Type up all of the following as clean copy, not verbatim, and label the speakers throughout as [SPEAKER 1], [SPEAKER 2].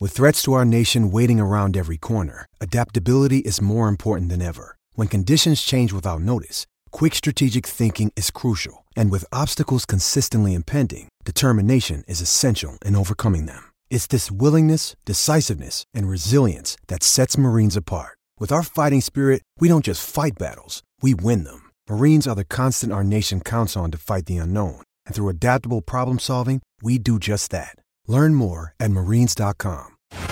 [SPEAKER 1] With threats to our nation waiting around every corner, adaptability is more important than ever. When conditions change without notice, quick strategic thinking is crucial. And with obstacles consistently impending, determination is essential in overcoming them. It's this willingness, decisiveness, and resilience that sets Marines apart. With our fighting spirit, we don't just fight battles, we win them. Marines are the constant our nation counts on to fight the unknown. And through adaptable problem solving, we do just that. Learn more at marines.com.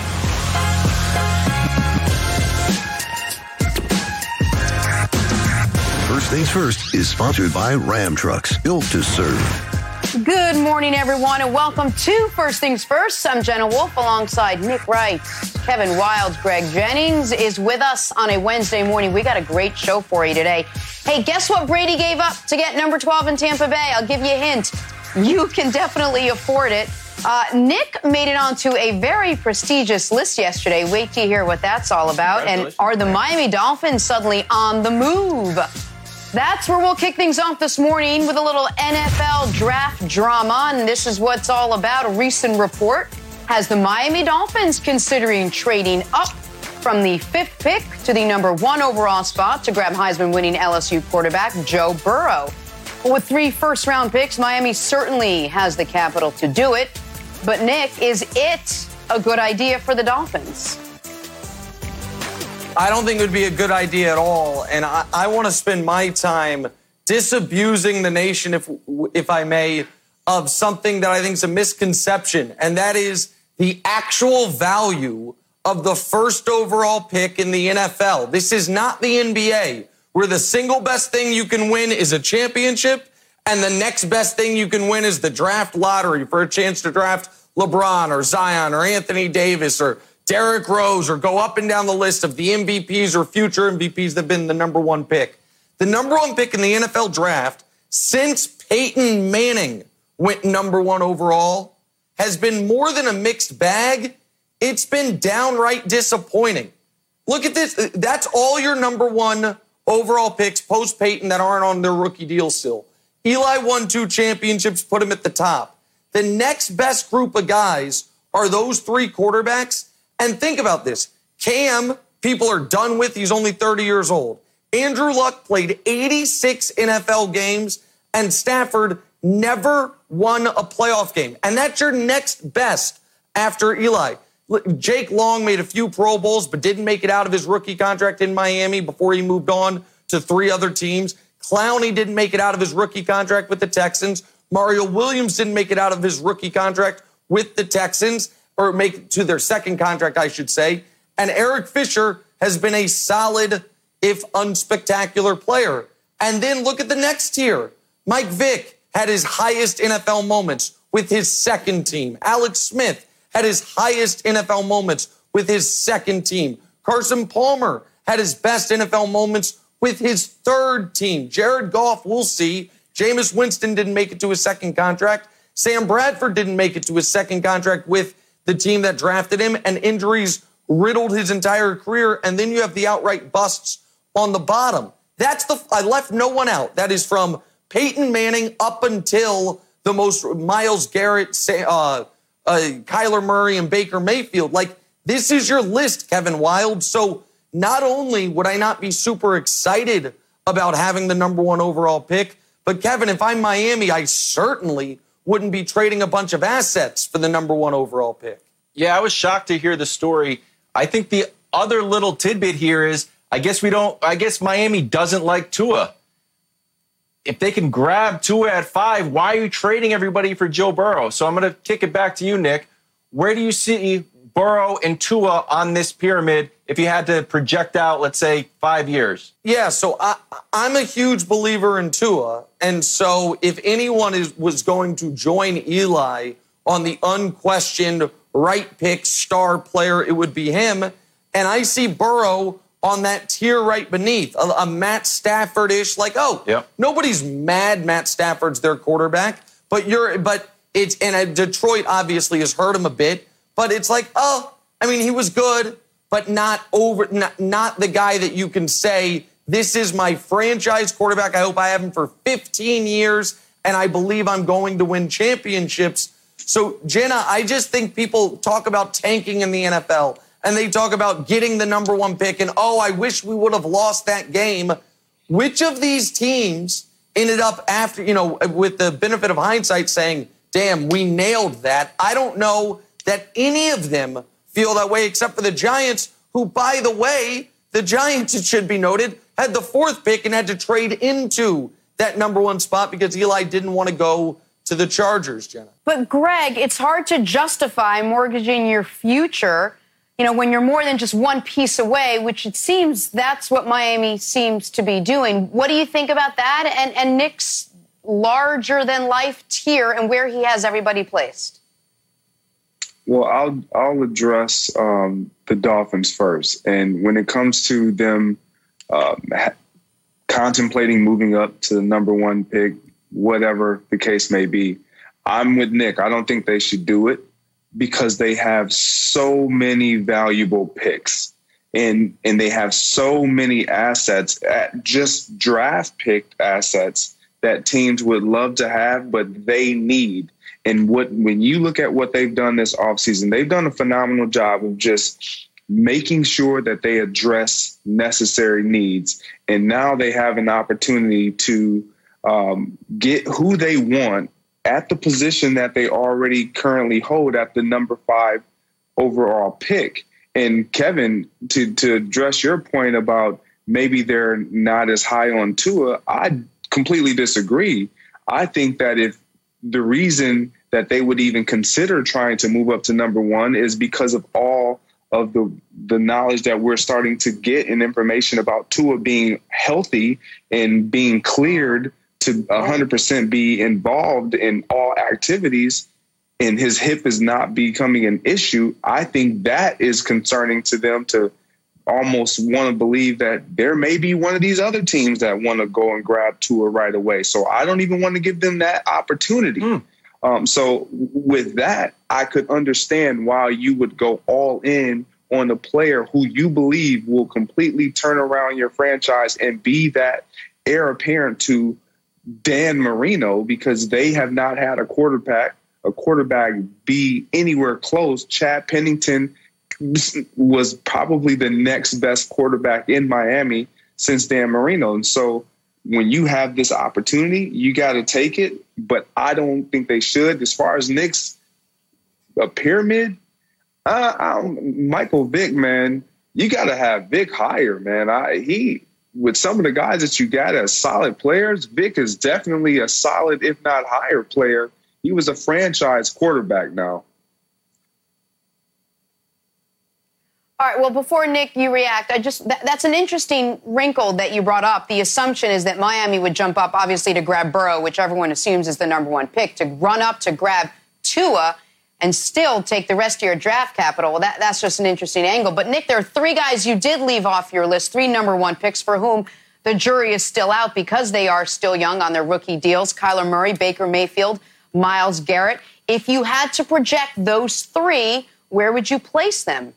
[SPEAKER 2] First Things First is sponsored by Ram Trucks, built to serve.
[SPEAKER 3] Good morning, everyone, and welcome to First Things First. I'm Jenna Wolf alongside Nick Wright. Kevin Wildes, Greg Jennings is with us on a Wednesday morning. We got a great show for you today. Hey, guess what Brady gave up to get number 12 in Tampa Bay? I'll give you a hint. You can definitely afford it. Nick made it onto a very prestigious list yesterday. Wait till you hear what that's all about. And are the Miami Dolphins suddenly on the move? That's where we'll kick things off this morning with a little NFL draft drama. And this is what it's all about. A recent report has the Miami Dolphins considering trading up from the 5th pick to the number 1 overall spot to grab Heisman-winning LSU quarterback Joe Burrow. With 3 first-round picks, Miami certainly has the capital to do it. But, Nick, is it a good idea for the Dolphins?
[SPEAKER 4] I don't think it would be a good idea at all. And I want to spend my time disabusing the nation, if I may, of something that I think is a misconception. And that is the actual value of the first overall pick in the NFL. This is not the NBA, where the single best thing you can win is a championship, and the next best thing you can win is the draft lottery for a chance to draft LeBron or Zion or Anthony Davis or Derrick Rose, or go up and down the list of the MVPs or future MVPs that have been the number 1 pick. The number 1 pick in the NFL draft since Peyton Manning went number 1 overall has been more than a mixed bag. It's been downright disappointing. Look at this. That's all your number 1 overall picks post-Peyton that aren't on their rookie deal still. Eli won 2 championships, put him at the top. The next best group of guys are those 3 quarterbacks. And think about this. Cam, people are done with. He's only 30 years old. Andrew Luck played 86 NFL games, and Stafford never won a playoff game. And that's your next best after Eli. Jake Long made a few Pro Bowls, but didn't make it out of his rookie contract in Miami before he moved on to 3 other teams. Clowney didn't make it out of his rookie contract with the Texans. Mario Williams didn't make it out of his rookie contract with the Texans, or make it to their second contract, I should say. And Eric Fisher has been a solid, if unspectacular, player. And then look at the next tier. Mike Vick had his highest NFL moments with his second team. Alex Smith had his highest NFL moments with his second team. Carson Palmer had his best NFL moments with his third team. Jared Goff, we'll see. Jameis Winston didn't make it to his second contract. Sam Bradford didn't make it to his second contract with the team that drafted him, and injuries riddled his entire career. And then you have the outright busts on the bottom. I left no one out. That is from Peyton Manning up until the most Myles Garrett, Kyler Murray, and Baker Mayfield. Like, this is your list, Kevin Wildes. So not only would I not be super excited about having the number 1 overall pick, but Kevin, if I'm Miami, I certainly wouldn't be trading a bunch of assets for the number 1 overall pick.
[SPEAKER 5] Yeah, I was shocked to hear the story. I think the other little tidbit here is, I guess Miami doesn't like Tua. If they can grab Tua at 5, why are you trading everybody for Joe Burrow? So I'm going to kick it back to you, Nick. Where do you see Burrow and Tua on this pyramid if you had to project out, let's say, 5 years?
[SPEAKER 4] Yeah, so I'm a huge believer in Tua. And so if anyone was going to join Eli on the unquestioned right pick star player, it would be him. And I see Burrow on that tier right beneath, a Matt Stafford-ish, like, nobody's mad Matt Stafford's their quarterback, and Detroit obviously has hurt him a bit, but it's like, he was good, but not the guy that you can say, this is my franchise quarterback. I hope I have him for 15 years, and I believe I'm going to win championships. So, Jenna, I just think people talk about tanking in the NFL, and they talk about getting the number one pick, and, oh, I wish we would have lost that game. Which of these teams ended up after, with the benefit of hindsight saying, damn, we nailed that? I don't know that any of them feel that way except for the Giants, who, by the way, the Giants, it should be noted, had the fourth pick and had to trade into that number one spot because Eli didn't want to go to the Chargers, Jenna.
[SPEAKER 3] But, Greg, it's hard to justify mortgaging your future, when you're more than just one piece away, which it seems that's what Miami seems to be doing. What do you think about that and Nick's larger-than-life tier and where he has everybody placed?
[SPEAKER 6] Well, I'll address the Dolphins first. And when it comes to them contemplating moving up to the number one pick, whatever the case may be, I'm with Nick. I don't think they should do it because they have so many valuable picks and they have so many assets, just draft picked assets that teams would love to have, but they need. And when you look at what they've done this offseason, they've done a phenomenal job of just making sure that they address necessary needs. And now they have an opportunity to get who they want at the position that they already currently hold at the number 5 overall pick. And Kevin, to address your point about maybe they're not as high on Tua, I completely disagree. I think that if the reason that they would even consider trying to move up to number 1 is because of all of the knowledge that we're starting to get and information about Tua being healthy and being cleared to 100% be involved in all activities and his hip is not becoming an issue. I think that is concerning to them to almost want to believe that there may be one of these other teams that want to go and grab Tua right away. So I don't even want to give them that opportunity. So with that, I could understand why you would go all in on a player who you believe will completely turn around your franchise and be that heir apparent to Dan Marino, because they have not had a quarterback be anywhere close. Chad Pennington was probably the next best quarterback in Miami since Dan Marino. And so when you have this opportunity, you got to take it. But I don't think they should. As far as Nick's a pyramid, Michael Vick, man, you got to have Vick higher, man. With some of the guys that you got as solid players, Vick is definitely a solid, if not higher player. He was a franchise quarterback now.
[SPEAKER 3] All right, well, before, Nick, you react, that's an interesting wrinkle that you brought up. The assumption is that Miami would jump up, obviously, to grab Burrow, which everyone assumes is the number 1 pick, to run up to grab Tua and still take the rest of your draft capital. Well, that's just an interesting angle. But, Nick, there are 3 guys you did leave off your list, 3 number 1 picks for whom the jury is still out because they are still young on their rookie deals. Kyler Murray, Baker Mayfield, Myles Garrett. If you had to project those 3, where would you place them?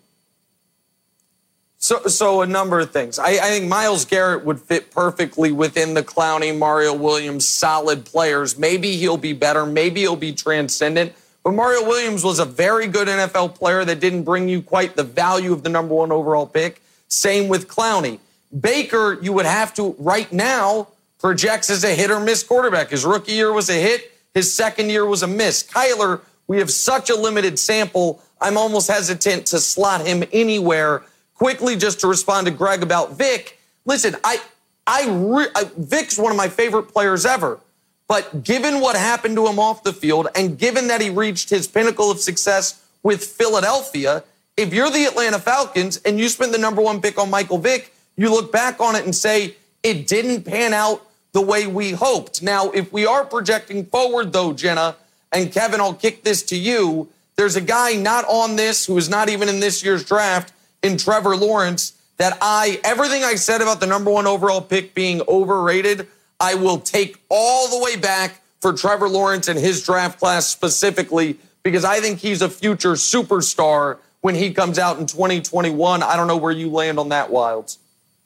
[SPEAKER 4] So a number of things. I think Myles Garrett would fit perfectly within the Clowney, Mario Williams, solid players. Maybe he'll be better. Maybe he'll be transcendent. But Mario Williams was a very good NFL player that didn't bring you quite the value of the number 1 overall pick. Same with Clowney. Baker, you would have to, right now, projects as a hit-or-miss quarterback. His rookie year was a hit. His second year was a miss. Kyler, we have such a limited sample, I'm almost hesitant to slot him anywhere. Quickly, just to respond to Greg about Vick, listen, Vick's one of my favorite players ever. But given what happened to him off the field and given that he reached his pinnacle of success with Philadelphia, if you're the Atlanta Falcons and you spent the number 1 pick on Michael Vick, you look back on it and say, it didn't pan out the way we hoped. Now, if we are projecting forward, though, Jenna, and Kevin, I'll kick this to you, there's a guy not on this who is not even in this year's draft, in Trevor Lawrence, that everything I said about the number 1 overall pick being overrated, I will take all the way back for Trevor Lawrence and his draft class specifically, because I think he's a future superstar when he comes out in 2021. I don't know where you land on that, Wildes.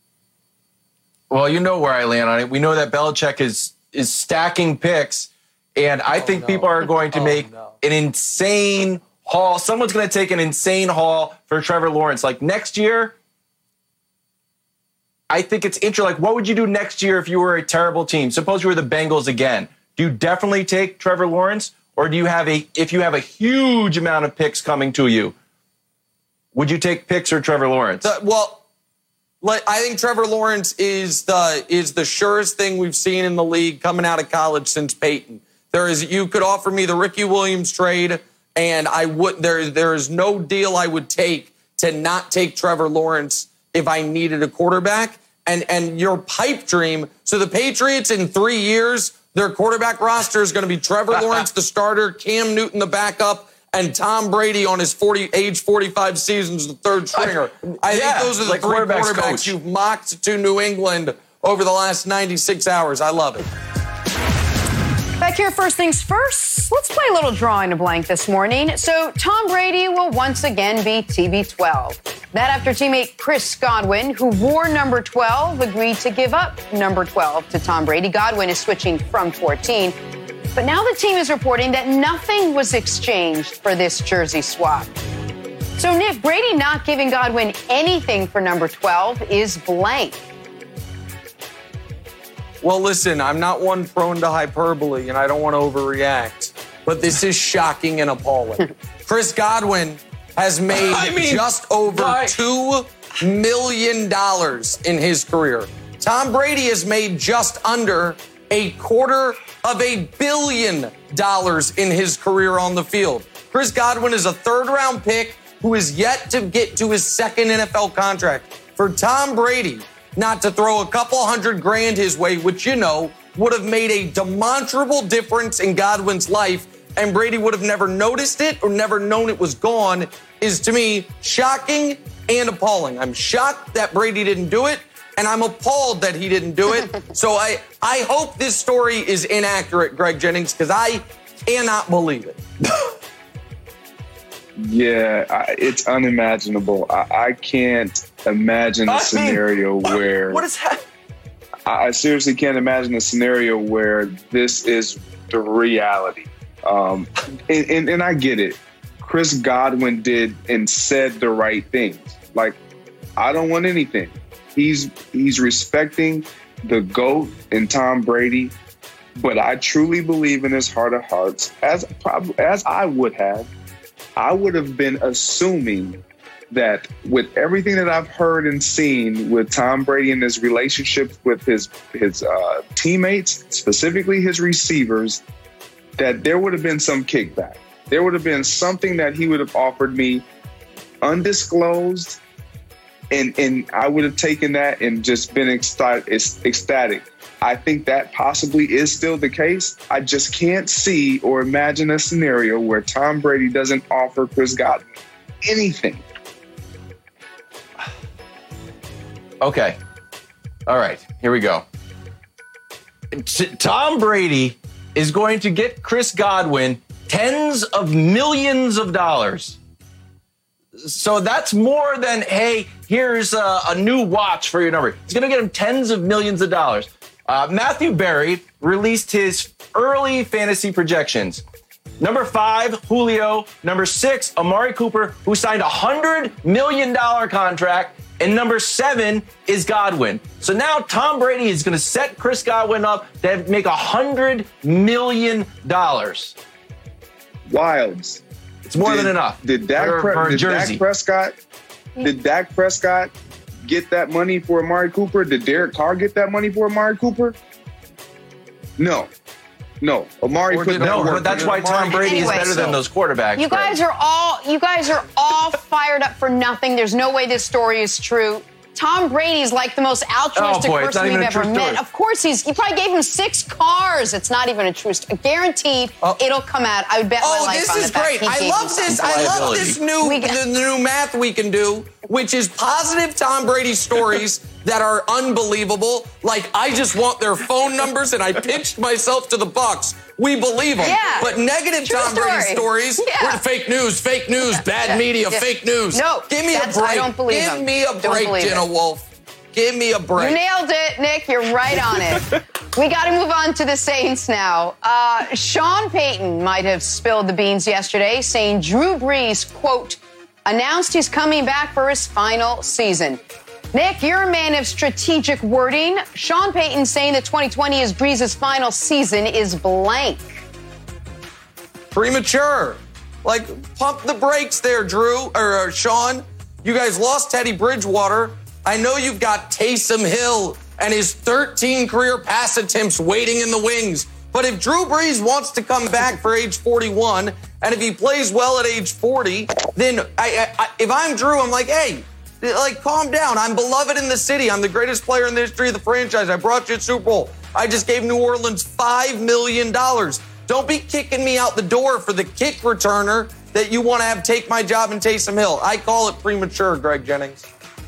[SPEAKER 5] Well, you know where I land on it. We know that Belichick is stacking picks, And I think people are going to make an insane haul. Someone's going to take an insane haul for Trevor Lawrence. Like next year, I think it's interesting. Like, what would you do next year if you were a terrible team? Suppose you were the Bengals again. Do you definitely take Trevor Lawrence? Or do you have if you have a huge amount of picks coming to you, would you take picks or Trevor Lawrence?
[SPEAKER 4] I think Trevor Lawrence is the surest thing we've seen in the league coming out of college since Peyton. You could offer me the Ricky Williams trade, and there is no deal I would take to not take Trevor Lawrence if I needed a quarterback. And your pipe dream, so the Patriots in 3 years, their quarterback roster is going to be Trevor Lawrence, the starter, Cam Newton, the backup, and Tom Brady on his age 45 seasons, the third stringer. I think those are the three quarterbacks you've mocked to New England over the last 96 hours. I love it.
[SPEAKER 3] Back here, first things first, let's play a little drawing a blank this morning. So Tom Brady will once again be TB12. That after teammate Chris Godwin, who wore number 12, agreed to give up number 12 to Tom Brady. Godwin is switching from 14. But now the team is reporting that nothing was exchanged for this jersey swap. So, Nick, Brady not giving Godwin anything for number 12 is blank.
[SPEAKER 4] Well, listen, I'm not one prone to hyperbole, and I don't want to overreact, but this is shocking and appalling. Chris Godwin has made just over $2 million in his career. Tom Brady has made just under $250 million in his career on the field. Chris Godwin is a third-round pick who is yet to get to his second NFL contract. For Tom Brady not to throw a couple $100,000 his way, which, would have made a demonstrable difference in Godwin's life, and Brady would have never noticed it or never known it was gone, is to me shocking and appalling. I'm shocked that Brady didn't do it, and I'm appalled that he didn't do it. So I hope this story is inaccurate, Greg Jennings, because I cannot believe it.
[SPEAKER 6] Yeah, it's unimaginable. I can't imagine a scenario where...
[SPEAKER 5] What is happening?
[SPEAKER 6] I seriously can't imagine a scenario where this is the reality. And I get it. Chris Godwin did and said the right things. Like, I don't want anything. He's respecting the GOAT and Tom Brady, but I truly believe in his heart of hearts, as I would have been assuming that with everything that I've heard and seen with Tom Brady and his relationship with his teammates, specifically his receivers, that there would have been some kickback. There would have been something that he would have offered me undisclosed, and I would have taken that and just been ecstatic. I think that possibly is still the case. I just can't see or imagine a scenario where Tom Brady doesn't offer Chris Godwin anything.
[SPEAKER 5] Okay. All right. Here we go. Tom Brady is going to get Chris Godwin tens of millions of dollars. So that's more than, hey, here's a new watch for your number. He's going to get him tens of millions of dollars. Matthew Berry released his early fantasy projections. Number 5, Julio. Number 6, Amari Cooper, who signed a $100 million contract. And number 7 is Godwin. So now Tom Brady is going to set Chris Godwin up to make $100 million.
[SPEAKER 6] Wilds.
[SPEAKER 5] It's more than enough.
[SPEAKER 6] Did Dak Prescott get that money for Amari Cooper? Did Derek Carr get that money for Amari Cooper? No. Amari put that work.
[SPEAKER 5] But that's why Tom Brady is better than those quarterbacks.
[SPEAKER 3] You guys are all fired up for nothing. There's no way this story is true. Tom Brady's like the most altruistic person we've ever met. Of course, he probably gave him 6 cars. It's not even a true story. Guaranteed, it'll come out. I would bet my life on it.
[SPEAKER 4] This is great. I love this. I love this new math we can do, which is positive Tom Brady stories that are unbelievable. Like, I just want their phone numbers, and I pitched myself to the Bucs. We believe them.
[SPEAKER 3] Yeah.
[SPEAKER 4] But negative Tom Brady stories, we're fake news, bad media, fake news.
[SPEAKER 3] No,
[SPEAKER 4] give me a break.
[SPEAKER 3] I don't believe
[SPEAKER 4] Give me a break, Jenna Wolf. Give me a break.
[SPEAKER 3] You nailed it, Nick. You're right on it. We got to move on to the Saints now. Sean Payton might have spilled the beans yesterday, saying Drew Brees, quote, announced he's coming back for his final season. Nick, you're a man of strategic wording. Sean Payton saying that 2020 is Brees' final season is blank.
[SPEAKER 4] Premature. Like, pump the brakes there, Drew, or Sean. You guys lost Teddy Bridgewater. I know you've got Taysom Hill and his 13 career pass attempts waiting in the wings. But if Drew Brees wants to come back for age 41, and if he plays well at age 40, then if I'm Drew, I'm like, hey, like, calm down. I'm beloved in the city. I'm the greatest player in the history of the franchise. I brought you a Super Bowl. I just gave New Orleans $5 million. Don't be kicking me out the door for the kick returner that you want to have take my job in Taysom Hill. I call it premature, Greg Jennings.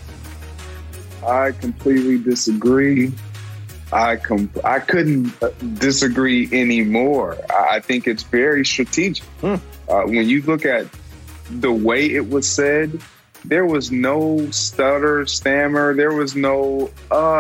[SPEAKER 6] I completely disagree. I couldn't disagree anymore. I think it's very strategic. When you look at the way it was said, there was no stutter, stammer. There was no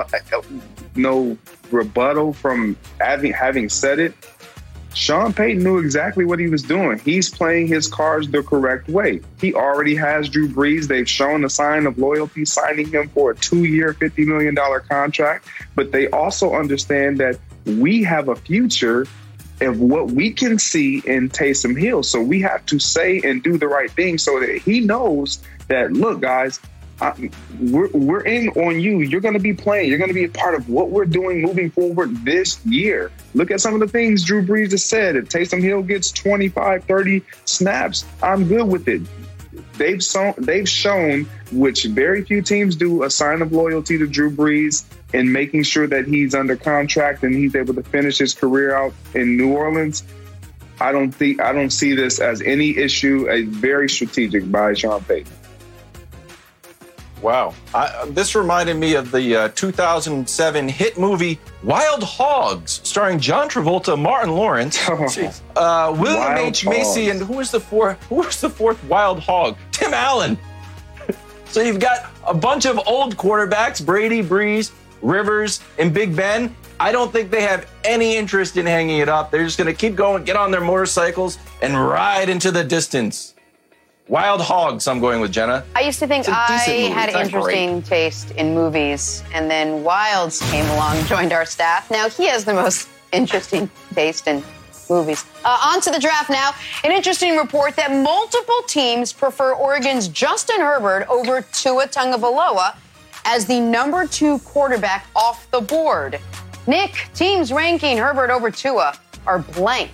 [SPEAKER 6] rebuttal from having said it. Sean Payton knew exactly what he was doing. He's playing his cards the correct way. He already has Drew Brees. They've shown a sign of loyalty, signing him for a 2-year, $50 million contract. But they also understand that we have a future of what we can see in Taysom Hill. So we have to say and do the right thing so that he knows that, look, guys, we're in on you. You're going to be playing. You're going to be a part of what we're doing moving forward this year. Look at some of the things Drew Brees has said. If Taysom Hill gets 25, 30 snaps, I'm good with it. They've shown, which very few teams do, a sign of loyalty to Drew Brees in making sure that he's under contract and he's able to finish his career out in New Orleans. I don't see this as any issue. A very strategic by Sean Payton.
[SPEAKER 5] Wow. This reminded me of the 2007 hit movie Wild Hogs, starring John Travolta, Martin Lawrence, William H. Macy, and who was the fourth Wild Hog? Tim Allen. So you've got a bunch of old quarterbacks, Brady, Brees, Rivers, and Big Ben. I don't think they have any interest in hanging it up. They're just going to keep going, get on their motorcycles, and ride into the distance. Wild Hogs, I'm going with Jenna.
[SPEAKER 3] I used to think I had interesting taste in movies, and then Wilds came along, joined our staff. Now he has the most interesting taste in movies. On to the draft now. An interesting report that multiple teams prefer Oregon's Justin Herbert over Tua Tagovailoa as the number 2 quarterback off the board. Nick, teams ranking Herbert over Tua are blank.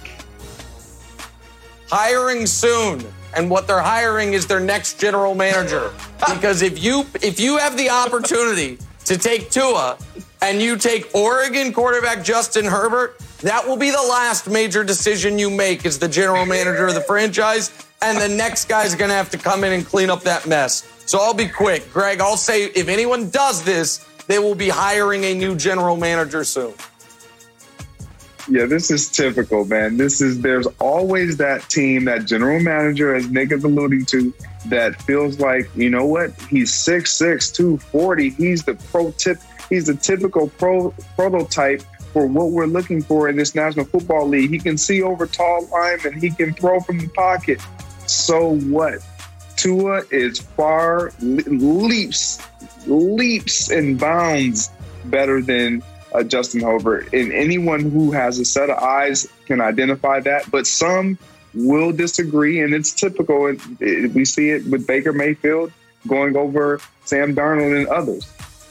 [SPEAKER 4] Hiring soon. And what they're hiring is their next general manager. Because if you have the opportunity to take Tua and you take Oregon quarterback Justin Herbert, that will be the last major decision you make as the general manager of the franchise. And the next guy's going to have to come in and clean up that mess. So I'll be quick. Greg, I'll say if anyone does this, they will be hiring a new general manager soon.
[SPEAKER 6] Yeah, this is typical, man. There's always that team, that general manager, as Nick is alluding to, that feels like, you know what? He's 6'6", 240. He's the typical prototype for what we're looking for in this National Football League. He can see over tall linemen. He can throw from the pocket. So what? Tua is far leaps and bounds better than Justin Herbert, and anyone who has a set of eyes can identify that, but some will disagree, and it's typical. We see it with Baker Mayfield going over Sam Darnold and others.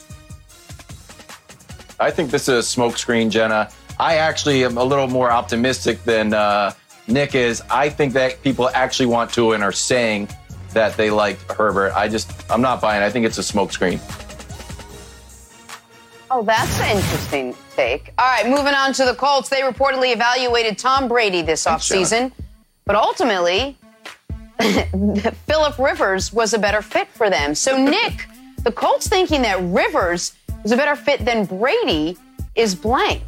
[SPEAKER 5] I think this is a smokescreen, Jenna. I actually am a little more optimistic than Nick is. I think that people actually want Tua and are saying that they like Herbert. I'm not buying it. I think it's a smokescreen.
[SPEAKER 3] Oh, that's an interesting take. All right, moving on to the Colts. They reportedly evaluated Tom Brady this offseason, but ultimately, Phillip Rivers was a better fit for them. So, Nick, the Colts thinking that Rivers was a better fit than Brady is blank.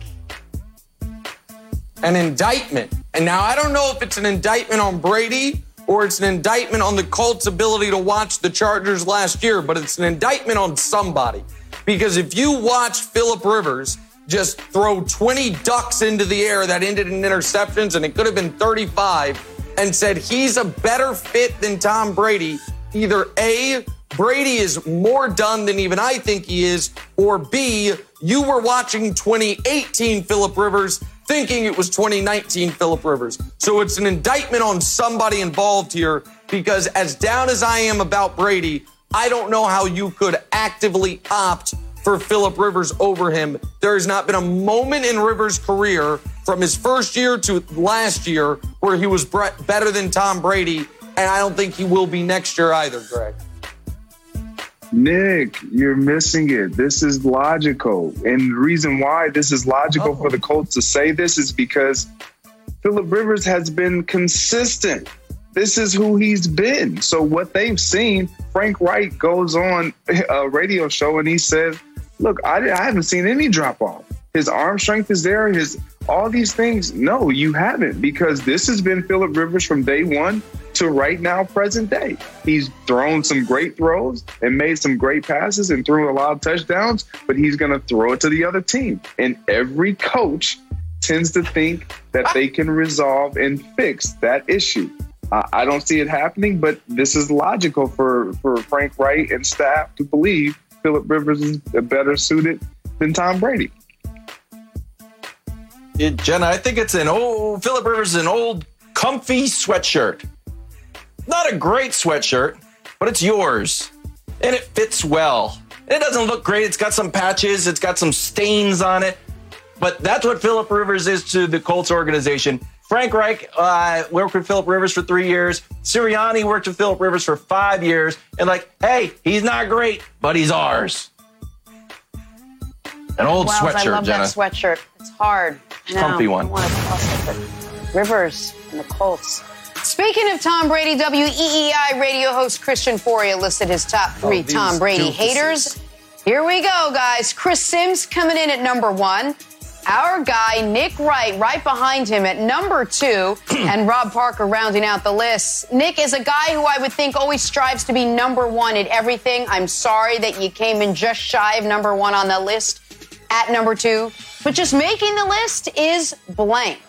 [SPEAKER 4] An indictment. And now I don't know if it's an indictment on Brady or it's an indictment on the Colts' ability to watch the Chargers last year, but it's an indictment on somebody. Because if you watch Phillip Rivers just throw 20 ducks into the air that ended in interceptions, and it could have been 35, and said he's a better fit than Tom Brady, either A, Brady is more done than even I think he is, or B, you were watching 2018 Phillip Rivers thinking it was 2019 Phillip Rivers. So it's an indictment on somebody involved here, because as down as I am about Brady, I don't know how you could actively opt for Phillip Rivers over him. There has not been a moment in Rivers' career from his first year to last year where he was better than Tom Brady, and I don't think he will be next year either, Greg.
[SPEAKER 6] Nick, you're missing it. This is logical. And the reason why this is logical for the Colts to say this is because Phillip Rivers has been consistent. This is who he's been. So what they've seen, Frank Wright goes on a radio show and he says, look, I haven't seen any drop off. His arm strength is there. All these things. No, you haven't, because this has been Phillip Rivers from day one to right now, present day. He's thrown some great throws and made some great passes and threw a lot of touchdowns, but he's going to throw it to the other team. And every coach tends to think that they can resolve and fix that issue. I don't see it happening, but this is logical for Frank Wright and staff to believe Phillip Rivers is better suited than Tom Brady.
[SPEAKER 5] Yeah, Jenna, I think it's Phillip Rivers is an old, comfy sweatshirt. Not a great sweatshirt, but it's yours. And it fits well. And it doesn't look great. It's got some patches. It's got some stains on it. But that's what Phillip Rivers is to the Colts organization. Frank Reich worked with Phillip Rivers for 3 years. Sirianni worked with Phillip Rivers for 5 years. And hey, he's not great, but he's ours. An old sweatshirt, Jenna.
[SPEAKER 3] I love that sweatshirt. It's hard.
[SPEAKER 5] Comfy one.
[SPEAKER 3] I want to toss it, but Rivers and the Colts. Speaking of Tom Brady, WEEI radio host Christian Foria listed his top 3 Tom Brady haters. Here we go, guys. Chris Sims coming in at number 1. Our guy, Nick Wright, right behind him at number 2, and Rob Parker rounding out the list. Nick is a guy who I would think always strives to be number 1 at everything. I'm sorry that you came in just shy of number 1 on the list at number 2, but just making the list is blank.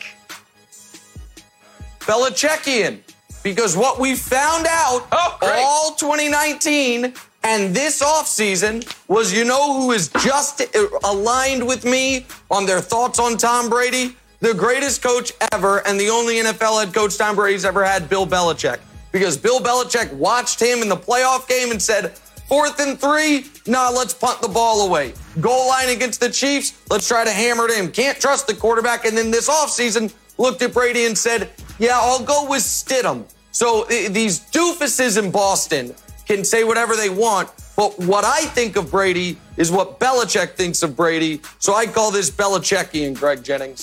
[SPEAKER 4] Belichickian, because what we found out all 2019 and this offseason was, you know who is just aligned with me on their thoughts on Tom Brady? The greatest coach ever and the only NFL head coach Tom Brady's ever had, Bill Belichick. Because Bill Belichick watched him in the playoff game and said, 4th and 3, let's punt the ball away. Goal line against the Chiefs, let's try to hammer it in. Can't trust the quarterback. And then this offseason looked at Brady and said, yeah, I'll go with Stidham. So these doofuses in Boston can say whatever they want, but what I think of Brady is what Belichick thinks of Brady. So I call this Belichickian, Greg Jennings.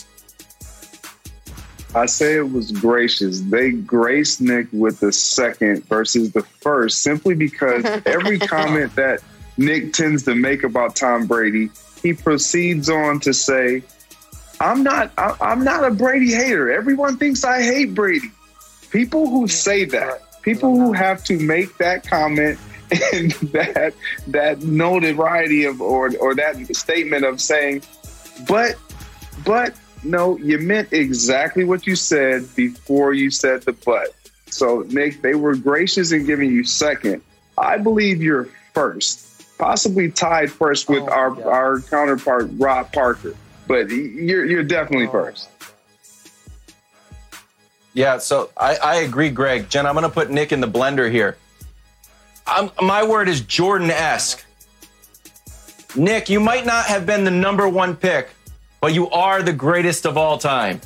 [SPEAKER 6] I say it was gracious. They graced Nick with the second versus the first, simply because every comment that Nick tends to make about Tom Brady, he proceeds on to say, I'm not a Brady hater. Everyone thinks I hate Brady. People who say that, people who have to make that comment and that notoriety of or that statement of saying, but no, you meant exactly what you said before you said the but. So Nick, they were gracious in giving you second. I believe you're first, possibly tied first with our counterpart Rob Parker. But you're definitely first.
[SPEAKER 5] Yeah, so I agree, Greg. Jen, I'm going to put Nick in the blender here. My word is Jordan-esque. Nick, you might not have been the number 1 pick, but you are the greatest of all time.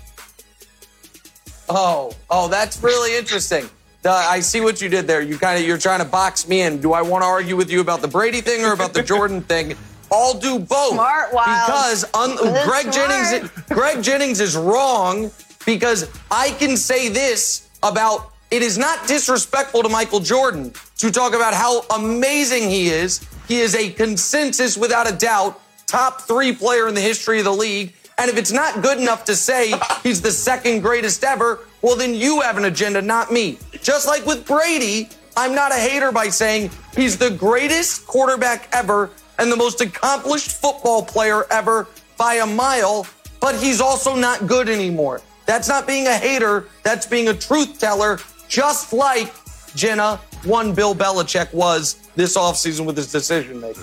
[SPEAKER 4] Oh, that's really interesting. I see what you did there. You're trying to box me in. Do I want to argue with you about the Brady thing or about the Jordan thing? I'll do both.
[SPEAKER 3] Smart, Wild.
[SPEAKER 4] Because Greg Jennings is wrong, because I can say this about, it is not disrespectful to Michael Jordan to talk about how amazing he is. He is a consensus, without a doubt, top 3 player in the history of the league. And if it's not good enough to say he's the second greatest ever, well, then you have an agenda, not me. Just like with Brady, I'm not a hater by saying he's the greatest quarterback ever. and the most accomplished football player ever by a mile, but he's also not good anymore. That's not being a hater. That's being a truth teller, just like Jenna, one Bill Belichick was this offseason with his decision making.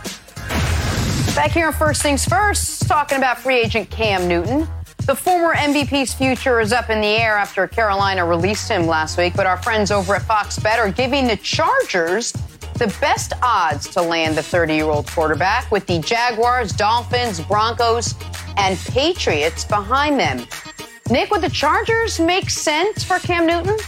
[SPEAKER 3] Back here on First Things First, talking about free agent Cam Newton. The former MVP's future is up in the air after Carolina released him last week, but our friends over at Fox Bet are giving the Chargers the best odds to land the 30-year-old quarterback, with the Jaguars, Dolphins, Broncos, and Patriots behind them. Nick, would the Chargers make sense for Cam Newton?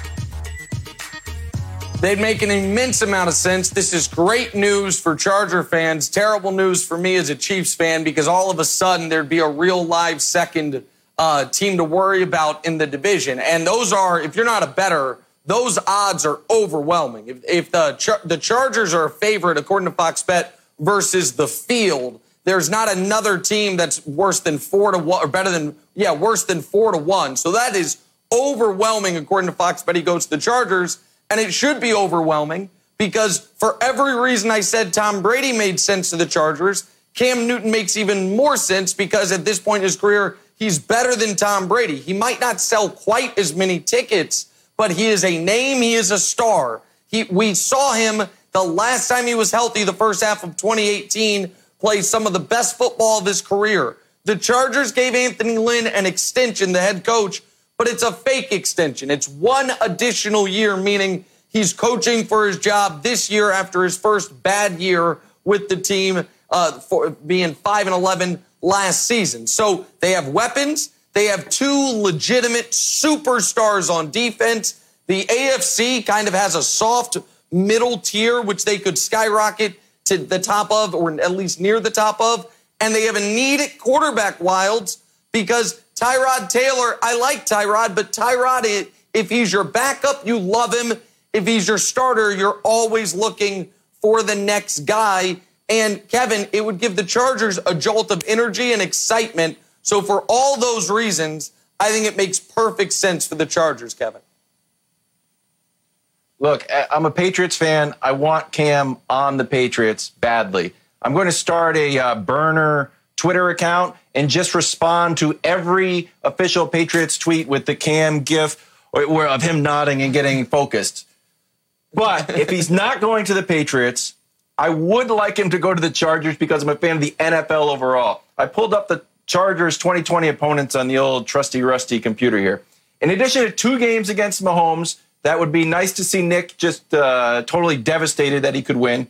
[SPEAKER 4] They'd make an immense amount of sense. This is great news for Charger fans, terrible news for me as a Chiefs fan, because all of a sudden there'd be a real live second team to worry about in the division. And those are, if you're not a bettor, those odds are overwhelming. If the Chargers are a favorite, according to Fox Bet, versus the field, there's not another team that's worse than 4-1 or better than, worse than 4-1. So that is overwhelming, according to Fox Bet. He goes to the Chargers, and it should be overwhelming because for every reason I said Tom Brady made sense to the Chargers, Cam Newton makes even more sense because at this point in his career, he's better than Tom Brady. He might not sell quite as many tickets, but he is a name. He is a star. We saw him the last time he was healthy, the first half of 2018, play some of the best football of his career. The Chargers gave Anthony Lynn an extension, the head coach, but it's a fake extension. It's one additional year, meaning he's coaching for his job this year after his first bad year with the team for being 5-11 last season. So they have weapons. They have two legitimate superstars on defense. The AFC kind of has a soft middle tier, which they could skyrocket to the top of, or at least near the top of. And they have a need at quarterback, Wilds, because Tyrod Taylor, I like Tyrod, but Tyrod, if he's your backup, you love him. If he's your starter, you're always looking for the next guy. And Kevin, it would give the Chargers a jolt of energy and excitement. So for all those reasons, I think it makes perfect sense for the Chargers, Kevin.
[SPEAKER 5] Look, I'm a Patriots fan. I want Cam on the Patriots badly. I'm going to start a burner Twitter account and just respond to every official Patriots tweet with the Cam gif of him nodding and getting focused. But if he's not going to the Patriots, I would like him to go to the Chargers because I'm a fan of the NFL overall. I pulled up the Chargers 2020 opponents on the old trusty rusty computer here. In addition to 2 games against Mahomes, that would be nice to see Nick just totally devastated that he could win.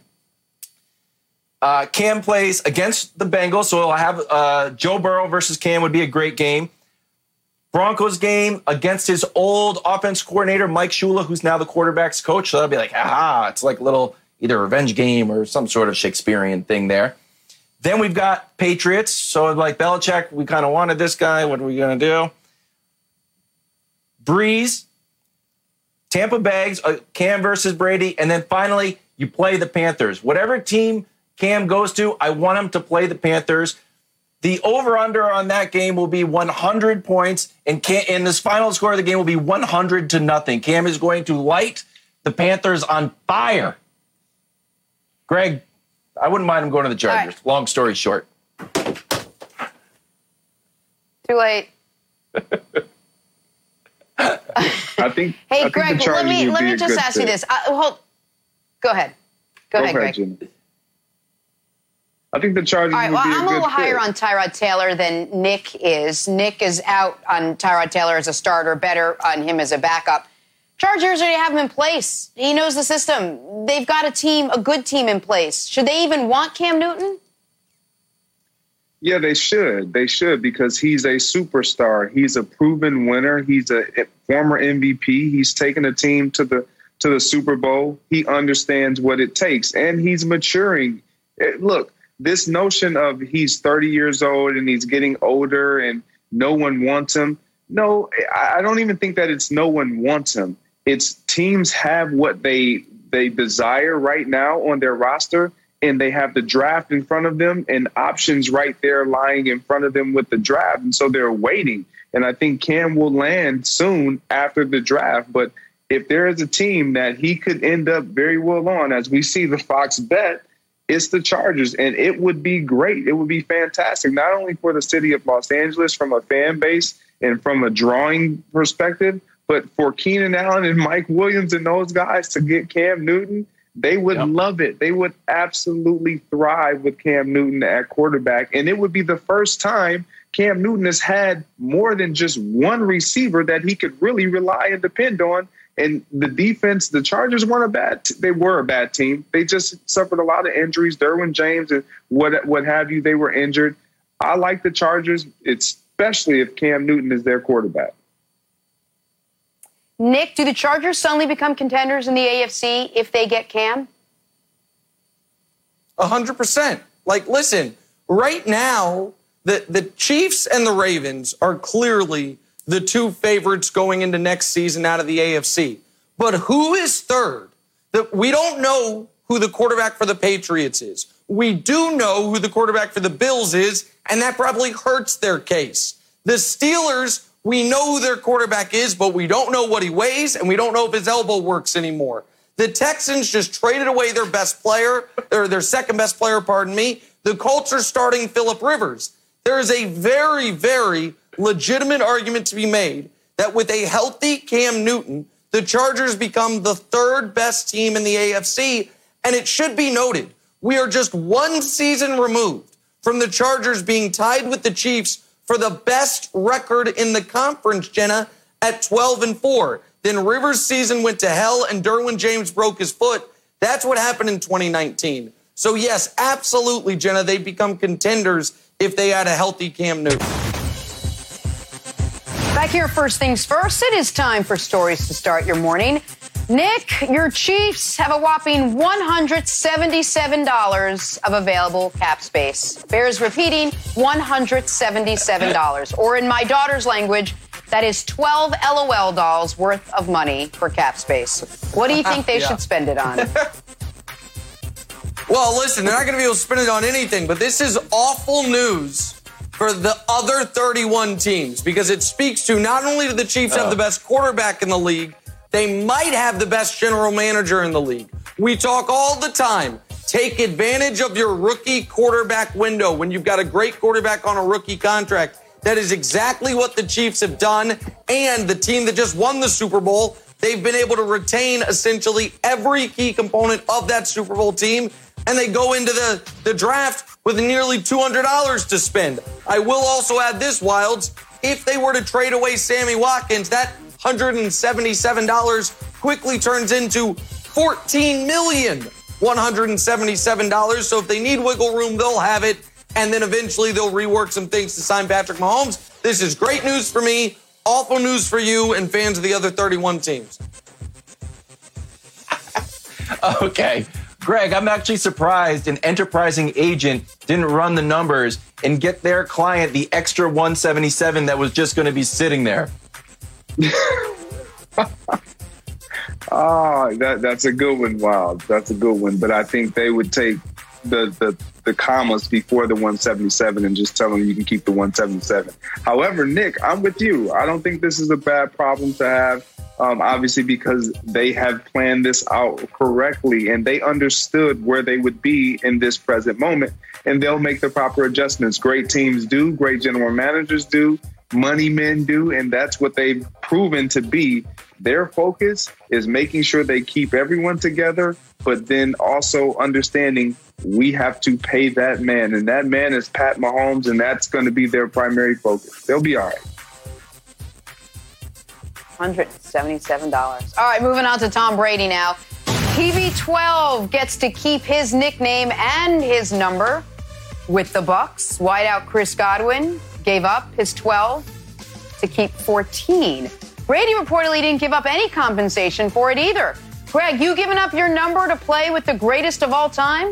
[SPEAKER 5] Cam plays against the Bengals, so he'll have Joe Burrow versus Cam would be a great game. Broncos game against his old offense coordinator, Mike Shula, who's now the quarterback's coach. So that'll be like, it's like a little either revenge game or some sort of Shakespearean thing there. Then we've got Patriots. So like Belichick, we kind of wanted this guy. What are we going to do? Breeze, Tampa Bay, Cam versus Brady. And then finally, you play the Panthers. Whatever team Cam goes to, I want him to play the Panthers. The over-under on that game will be 100 points, and this final score of the game will be 100-0. Cam is going to light the Panthers on fire. Greg, I wouldn't mind him going to the Chargers. Right. Long story short.
[SPEAKER 3] Too late.
[SPEAKER 6] I think.
[SPEAKER 3] Hey, Greg, let me just ask you this. Go ahead. Go ahead, Greg.
[SPEAKER 6] Jimmy. I think the Chargers would be a good fit.
[SPEAKER 3] I'm a little higher on Tyrod Taylor than Nick is. Nick is out on Tyrod Taylor as a starter, better on him as a backup. Chargers already have him in place. He knows the system. They've got a good team in place. Should they even want Cam Newton?
[SPEAKER 6] Yeah, they should. They should, because he's a superstar. He's a proven winner. He's a former MVP. He's taken a team to the Super Bowl. He understands what it takes, and he's maturing. Look, this notion of he's 30 years old and he's getting older and no one wants him. No, I don't even think that it's no one wants him. It's teams have what they desire right now on their roster, and they have the draft in front of them and options right there lying in front of them with the draft. And so they're waiting. And I think Cam will land soon after the draft. But if there is a team that he could end up very well on, as we see the Fox Bet, it's the Chargers, and it would be great. It would be fantastic, not only for the city of Los Angeles from a fan base and from a drawing perspective, but for Keenan Allen and Mike Williams and those guys to get Cam Newton. They would love it. They would absolutely thrive with Cam Newton at quarterback. And it would be the first time Cam Newton has had more than just one receiver that he could really rely and depend on. And the defense, the Chargers weren't they were a bad team. They just suffered a lot of injuries. Derwin James and what have you, they were injured. I like the Chargers, especially if Cam Newton is their quarterback.
[SPEAKER 3] Nick, do the Chargers suddenly become contenders in the AFC if they get Cam?
[SPEAKER 4] 100%. Like, listen, right now, the Chiefs and the Ravens are clearly the two favorites going into next season out of the AFC. But who is third? We don't know who the quarterback for the Patriots is. We do know who the quarterback for the Bills is, and that probably hurts their case. The Steelers, we know who their quarterback is, but we don't know what he weighs, and we don't know if his elbow works anymore. The Texans just traded away their best player, or their second best player, pardon me. The Colts are starting Phillip Rivers. There is a very, very legitimate argument to be made that with a healthy Cam Newton, the Chargers become the third best team in the AFC. And it should be noted, we are just one season removed from the Chargers being tied with the Chiefs for the best record in the conference, Jenna, at 12-4. Then Rivers' season went to hell and Derwin James broke his foot. That's what happened in 2019. So yes, absolutely, Jenna, they become contenders if they had a healthy Cam Newton.
[SPEAKER 3] Back here, first things first, it is time for stories to start your morning. Nick, your Chiefs have a whopping $177 of available cap space. Bears repeating, $177. Or in my daughter's language, that is 12 LOL dolls worth of money for cap space. What do you think they should spend it on?
[SPEAKER 4] Well, listen, they're not going to be able to spend it on anything, but this is awful news for the other 31 teams because it speaks to not only do the Chiefs have the best quarterback in the league, they might have the best general manager in the league. We talk all the time. Take advantage of your rookie quarterback window when you've got a great quarterback on a rookie contract. That is exactly what the Chiefs have done. And the team that just won the Super Bowl, they've been able to retain essentially every key component of that Super Bowl team. And they go into the draft with nearly $200 to spend. I will also add this, Wilds. If they were to trade away Sammy Watkins, that $177 quickly turns into $14,177,000. So if they need wiggle room, they'll have it. And then eventually they'll rework some things to sign Patrick Mahomes. This is great news for me, awful news for you and fans of the other 31 teams.
[SPEAKER 5] Okay. Greg, I'm actually surprised an enterprising agent didn't run the numbers and get their client the extra 177 that was just going to be sitting there.
[SPEAKER 6] That's a good one, Wild. That's a good one. But I think they would take the commas before the 177 and just tell them you can keep the 177. However, Nick, I'm with you. I don't think this is a bad problem to have. Obviously, because they have planned this out correctly and they understood where they would be in this present moment, and they'll make the proper adjustments. Great teams do, great general managers do, money men do, and that's what they've proven to be. Their focus is making sure they keep everyone together, but then also understanding we have to pay that man, and that man is Pat Mahomes, and that's going to be their primary focus. They'll be all right.
[SPEAKER 3] $177. All right, moving on to Tom Brady now. TB12 gets to keep his nickname and his number with the Bucs. Wideout Chris Godwin gave up his 12 to keep 14. Brady reportedly didn't give up any compensation for it either. Greg, you giving up your number to play with the greatest of all time?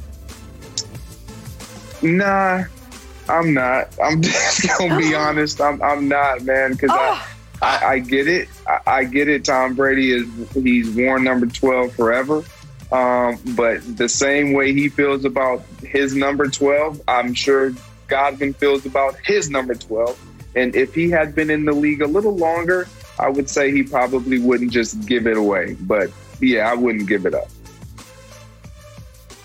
[SPEAKER 6] Nah, I'm not. I'm just going to be honest. I'm not, man, because I get it. I get it. Tom Brady he's worn number 12 forever. But the same way he feels about his number 12, I'm sure Godwin feels about his number 12. And if he had been in the league a little longer, I would say he probably wouldn't just give it away. But yeah, I wouldn't give it up.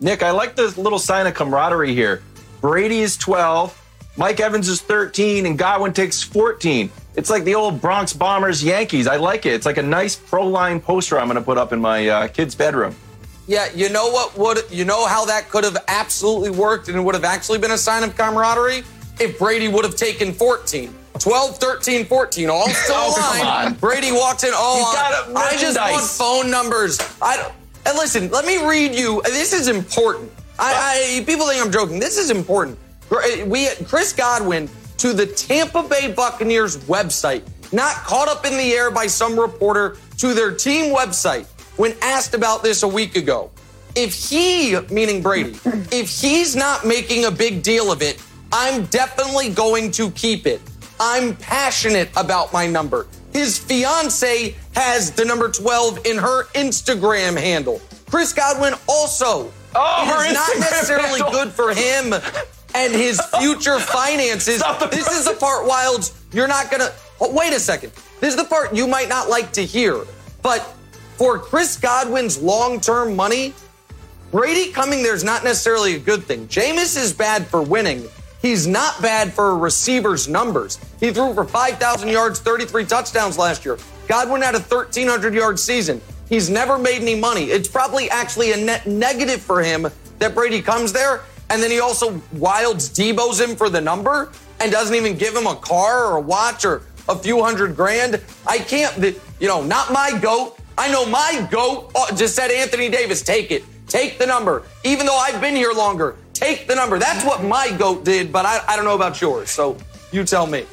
[SPEAKER 5] Nick, I like the little sign of camaraderie here. Brady is 12, Mike Evans is 13, and Godwin takes 14. It's like the old Bronx Bombers Yankees. I like it. It's like a nice pro-line poster I'm going to put up in my kid's bedroom.
[SPEAKER 4] Yeah, you know how that could have absolutely worked and it would have actually been a sign of camaraderie? If Brady would have taken 14. 12, 13, 14, all still aligned. Brady walks in, I just want phone numbers. And listen, let me read you. This is important. People think I'm joking. This is important. Chris Godwin to the Tampa Bay Buccaneers website, not caught up in the air by some reporter, to their team website when asked about this a week ago. If he, meaning Brady, if he's not making a big deal of it, I'm definitely going to keep it. I'm passionate about my number. His fiance has the number 12 in her Instagram handle. Chris Godwin also. It is not necessarily good for him and his future finances. This is the part, Wilds, you're not going to... wait a second. This is the part you might not like to hear. But for Chris Godwin's long-term money, Brady coming there is not necessarily a good thing. Jameis is bad for winning. He's not bad for a receiver's numbers. He threw for 5,000 yards, 33 touchdowns last year. Godwin had a 1,300-yard season. He's never made any money. It's probably actually a net negative for him that Brady comes there, and then he also Wilds Debo's him for the number and doesn't even give him a car or a watch or a few $100,000. I can't, not my GOAT. I know my GOAT just said Anthony Davis, take it. Take the number. Even though I've been here longer, take the number. That's what my GOAT did, but I don't know about yours. So you tell me.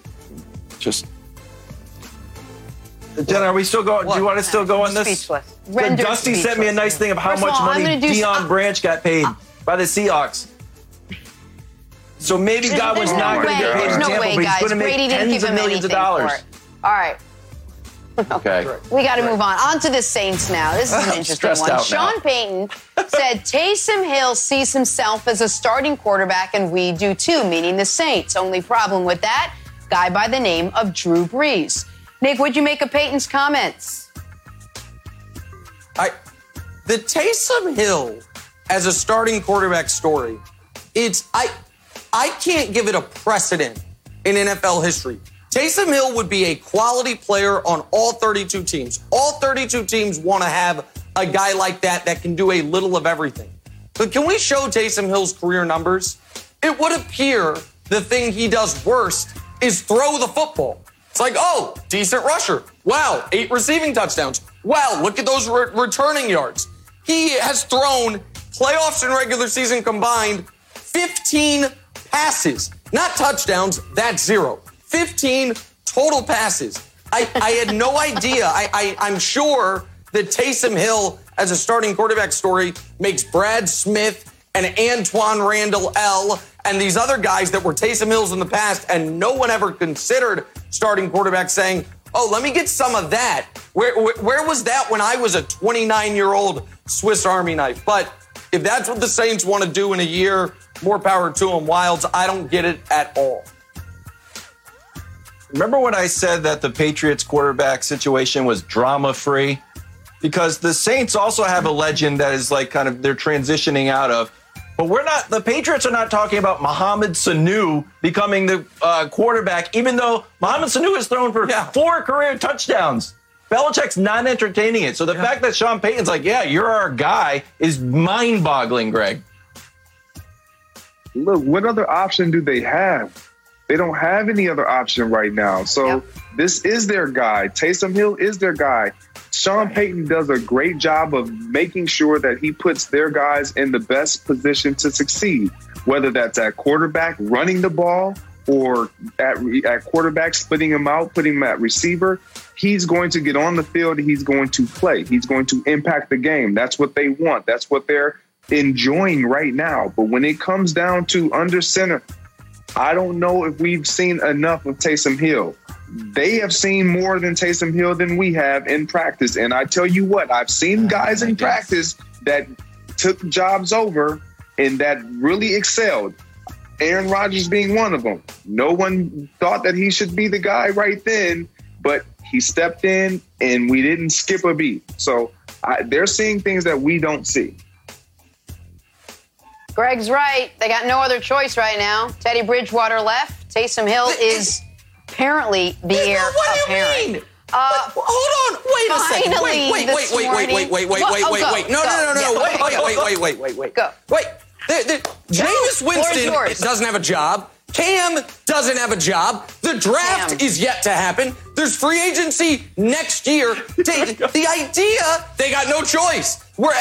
[SPEAKER 5] Jenna, are we still going? Do you want to still go on this?
[SPEAKER 3] Speechless.
[SPEAKER 5] Dusty sent me a nice thing of how much money Deion Branch got paid by the Seahawks. So maybe Godwin's not going to get paid in Tampa, but he's going to make tens of millions of dollars.
[SPEAKER 3] All right.
[SPEAKER 5] Okay.
[SPEAKER 3] We got to move on to the Saints now. This is an interesting one. Sean Payton said Taysom Hill sees himself as a starting quarterback, and we do too, meaning the Saints. Only problem with that, guy by the name of Drew Brees. Nick, what'd you make of Payton's comments?
[SPEAKER 4] The Taysom Hill as a starting quarterback story, I can't give it a precedent in NFL history. Taysom Hill would be a quality player on all 32 teams. All 32 teams want to have a guy like that can do a little of everything. But can we show Taysom Hill's career numbers? It would appear the thing he does worst is throw the football. It's like, decent rusher. Wow, 8 receiving touchdowns. Wow, look at those returning yards. He has thrown, playoffs and regular season combined, 15 passes. Not touchdowns, that's 0. 15 total passes. I had no idea. I'm sure that Taysom Hill as a starting quarterback story makes Brad Smith and Antoine Randall L. and these other guys that were Taysom Hills in the past, and no one ever considered starting quarterback saying, let me get some of that. Where was that when I was a 29-year-old Swiss Army knife? But if that's what the Saints want to do in a year, more power to them, Wilds. I don't get it at all.
[SPEAKER 5] Remember when I said that the Patriots quarterback situation was drama-free? Because the Saints also have a legend that is like kind of they're transitioning out of. But the Patriots are not talking about Mohamed Sanu becoming the quarterback, even though Mohamed Sanu has thrown for 4 career touchdowns. Belichick's not entertaining it. So the fact that Sean Payton's like, you're our guy is mind-boggling, Greg.
[SPEAKER 6] Look, what other option do they have? They don't have any other option right now. So this is their guy. Taysom Hill is their guy. Sean Payton does a great job of making sure that he puts their guys in the best position to succeed, whether that's at quarterback, running the ball, or at quarterback, splitting him out, putting him at receiver. He's going to get on the field. He's going to play. He's going to impact the game. That's what they want. That's what they're enjoying right now. But when it comes down to under center, I don't know if we've seen enough of Taysom Hill. They have seen more than Taysom Hill than we have in practice. And I tell you what, I've seen guys in practice that took jobs over and that really excelled. Aaron Rodgers being one of them. No one thought that he should be the guy right then, but he stepped in and we didn't skip a beat. So they're seeing things that we don't see.
[SPEAKER 3] Greg's right. They got no other choice right now. Teddy Bridgewater left. Taysom Hill is apparently the heir apparent.
[SPEAKER 4] What do you mean? Hold on. Wait a second. Wait. No.
[SPEAKER 3] Go.
[SPEAKER 4] Wait. Jameis Winston doesn't have a job. Cam doesn't have a job. The draft is yet to happen. There's free agency next year. The idea, they got no choice.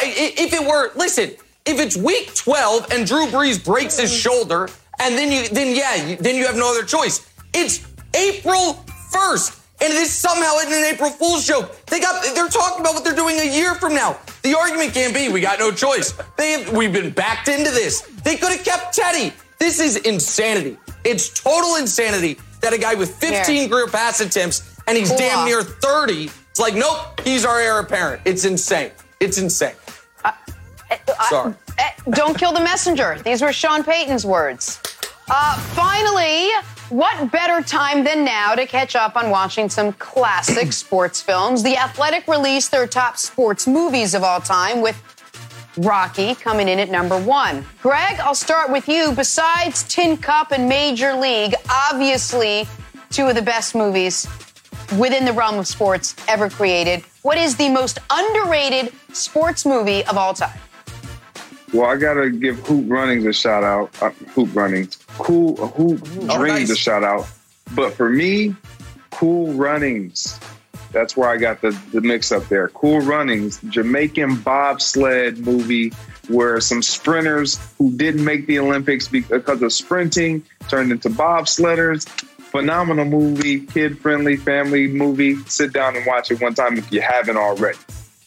[SPEAKER 4] If it's week 12 and Drew Brees breaks his shoulder, and then you have no other choice. It's April 1st. And this somehow isn't an April Fool's joke. They're talking about what they're doing a year from now. The argument can't be we got no choice. We've been backed into this. They could have kept Teddy. This is insanity. It's total insanity that a guy with 15 career pass attempts and he's damn near 30. It's like, nope, he's our heir apparent. It's insane. Sorry.
[SPEAKER 3] Don't kill the messenger. These were Sean Payton's words. Finally, what better time than now to catch up on watching some classic sports films? The Athletic released their top sports movies of all time, with Rocky coming in at number 1. Greg, I'll start with you. Besides Tin Cup and Major League, obviously 2 of the best movies within the realm of sports ever created. What is the most underrated sports movie of all time?
[SPEAKER 6] Well, I gotta give Hoop Runnings a shout out. Hoop Dreams a shout out. But for me, Cool Runnings. That's where I got the mix up there. Cool Runnings, Jamaican bobsled movie where some sprinters who didn't make the Olympics because of sprinting turned into bobsledders. Phenomenal movie, kid-friendly, family movie. Sit down and watch it one time if you haven't already.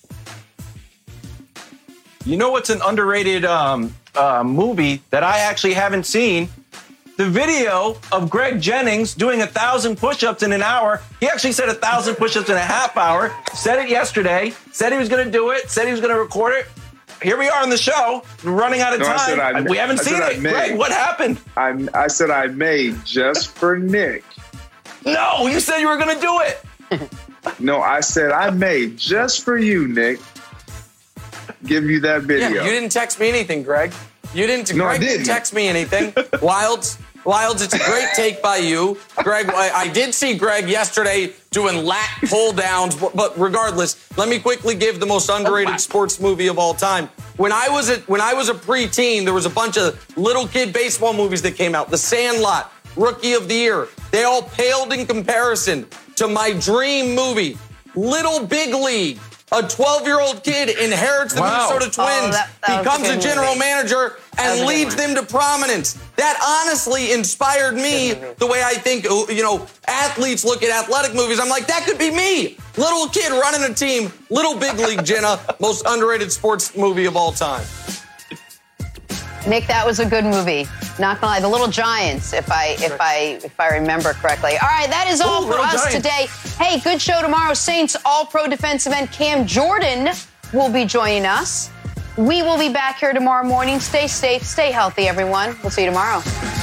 [SPEAKER 5] You know what's an underrated movie that I actually haven't seen? The video of Greg Jennings doing 1,000 push-ups in an hour. He actually said 1,000 push-ups in a half hour. Said it yesterday. Said he was going to do it. Said he was going to record it. Here we are on the show. We're running out of time. We haven't seen it. Greg, what happened?
[SPEAKER 6] I said I made just for Nick.
[SPEAKER 5] No, you said you were going to do it.
[SPEAKER 6] No, I said I made just for you, Nick. Give you that video.
[SPEAKER 4] Yeah, you didn't text me anything, Greg. You didn't.
[SPEAKER 6] No,
[SPEAKER 4] Greg
[SPEAKER 6] I didn't
[SPEAKER 4] text me anything. Wilds, it's a great take by you. Greg, I did see Greg yesterday doing lat pull downs, but regardless, let me quickly give the most underrated sports movie of all time. When I was a preteen, there was a bunch of little kid baseball movies that came out. The Sandlot, Rookie of the Year. They all paled in comparison to my dream movie, Little Big League. A 12-year-old kid inherits the Minnesota Twins, becomes a general manager, and leads them to prominence. That honestly inspired me the way I think, athletes look at athletic movies. I'm like, that could be me. Little kid running a team, Little Big League, Jenna, most underrated sports movie of all time.
[SPEAKER 3] Nick, that was a good movie. Not gonna lie, The Little Giants, if I remember correctly. All right, that is all for us today. Hey, good show tomorrow. Saints All-Pro defensive end Cam Jordan will be joining us. We will be back here tomorrow morning. Stay safe, stay healthy, everyone. We'll see you tomorrow.